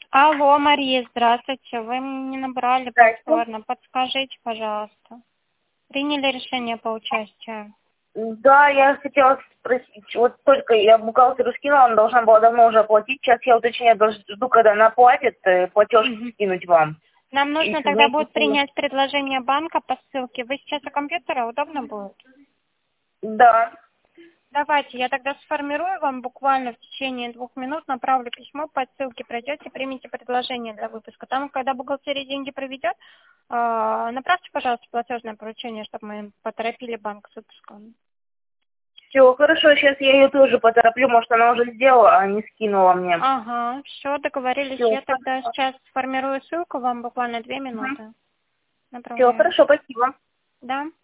Алло, Мария, здравствуйте. Вы мне набрали Здрасте. повторно. Подскажите, пожалуйста. Приняли решение по участию? Да, я хотела спросить, вот только я бухгалтеру скинула, она должна была давно уже оплатить, сейчас я уточняю, жду, когда она платит, платеж Мгм. скинуть вам. Нам И нужно тогда вместе будет с ним. принять предложение банка по ссылке. Вы сейчас у компьютера, удобно будет? Да, Давайте, я тогда сформирую вам буквально в течение 2 минут, направлю письмо по ссылке, пройдете, примите предложение для выпуска. Там, когда бухгалтерия деньги проведет, направьте, пожалуйста, платежное поручение, чтобы мы поторопили банк с выпуском. все, хорошо, сейчас я ее тоже потороплю, может, она уже сделала, а не скинула мне. Ага, все, договорились. Все, Я тогда сейчас сформирую ссылку, вам буквально 2 минуты. все, Направляю. хорошо, спасибо. Да?